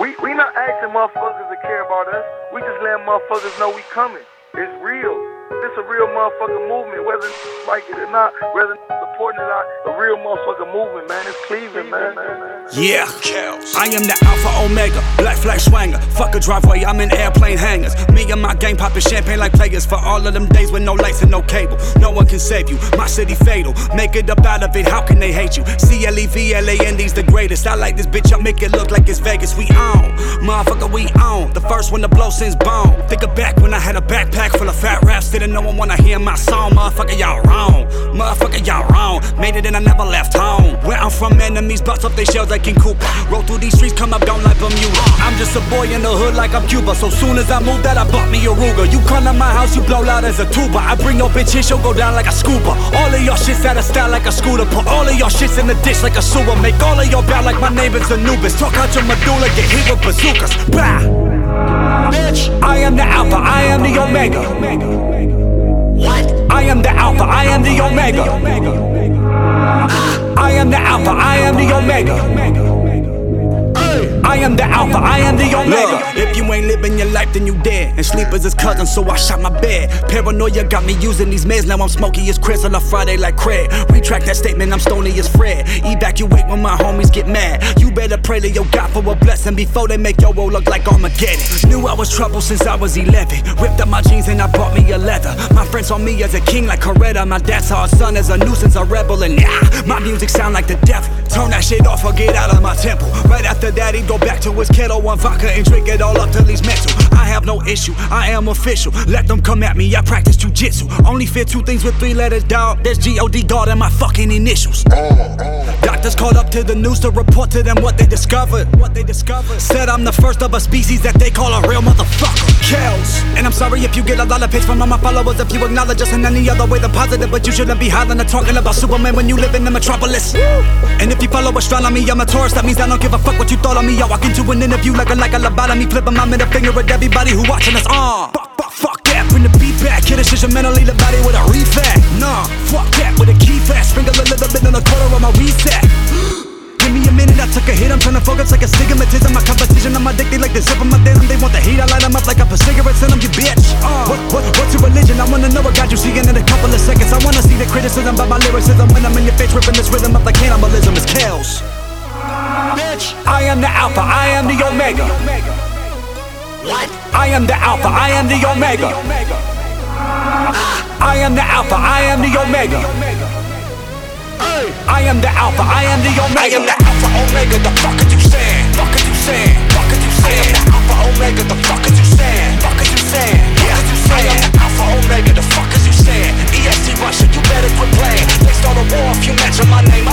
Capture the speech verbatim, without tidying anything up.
We we not asking motherfuckers to care about us. We just letting motherfuckers know we coming. It's real. It's a real motherfucking movement, whether like it or not, whether supporting it or not. A real motherfucking movement, man. It's Cleveland, man. Yeah, I am the Alpha Omega, black flag swanger. Fuck a driveway, I'm in airplane hangars. Me and my gang popping champagne like players. For all of them days with no lights and no cable. No one can save you, my city fatal. Make it up out of it, how can they hate you? C L E V L A N D's the greatest. I like this bitch, I make it look like it's Vegas. We on, motherfucker, we on. The first one to blow since bone. Think of back when I had a backpack full of fat raps. Didn't no one wanna hear my song. Motherfucker, y'all wrong. Motherfucker, y'all wrong. Made it and I never left home. Where I'm from, enemies bust up they shells like King Cooper. Roll through these streets, come up down like Bermuda. I'm just a boy in the hood like I'm Cuba. So soon as I move that, I bought me a Ruger. You come to my house, you blow loud as a tuba. I bring no bitch in, she'll go down like a scuba. All of y'all shits out of style like a scooter. Put all of y'all shits in the dish like a sewer. Make all of y'all bow like my name is Anubis. Talk out your medulla, get hit with bazookas. Bah! Bitch, I am the Alpha, I am the Omega. What? I am the Alpha, I am the Omega. I am the Alpha, I am the Omega. I am the Alpha, I am the Omega. Look, if you ain't living your life, then you dead. And sleep is his cousin, so I shot my bed. Paranoia got me using these meds. Now I'm smoky as Chris on a Friday like Craig. Retract that statement, I'm stony as Fred. Evacuate when my homies get mad. You better pray to your God for a blessing before they make your roll look like Armageddon. Knew I was trouble since I was eleven. Ripped up my jeans and I bought me a leather. My friends saw me as a king like Coretta. My dad saw his son as a nuisance, a rebel. And yeah, my music sound like the devil. Turn that shit off or get out of my temple. Right after that, he go back to his kettle, one vodka and drink it all up till he's mental. I have no issue, I am official. Let them come at me, I practice jujitsu. Only fear two things with three letters, dog. There's G O D God and my fucking initials. Doctors called up to the news to report to them what they discovered. What they discovered. Said I'm the first of a species that they call a real motherfucker. Kells. And I'm sorry if you get a lot of pitch from all my followers. If you acknowledge us in any other way than positive, but you shouldn't be hollering or talking about Superman when you live in the metropolis. And if you follow astronomy, I'm a Taurus. That means I don't give a fuck what you thought of me. I walk into an interview like a like a lobotomy, flipping my middle finger at everybody who watching us. Uh, fuck, fuck, fuck that, bring the beat back. Hit a shit mentally, the body with a refact. Nah, fuck that with a key fast. Sprinkle a little bit on the quarter of my reset. Give me a minute, I took a hit. I'm trying to focus like a stigmatism. My competition, I'm addicted like the zip of my denim. They want the heat, I light them up like I put cigarettes in them, you bitch. Uh, what, what, what's your religion? I wanna know what got you seeing in a couple of seconds. I wanna see the criticism about my lyricism when I'm in your face, ripping this rhythm up like cannibalism. It's Kells. Bitch, I am the Alpha, I am the Omega. What? I am the Alpha, I am the Omega. I am the Alpha, I am the Omega. I am the Alpha, I am the Omega. I am the Alpha Omega, the fuck are you saying? Fuck are you saying? Fuck are you saying? I am the Alpha Omega, the fuck are you saying? Fuck are you saying? Yeah, I am the Alpha Omega, the fuck are you saying? E S T Russia, you better quit playing. They start a war if you mention my name.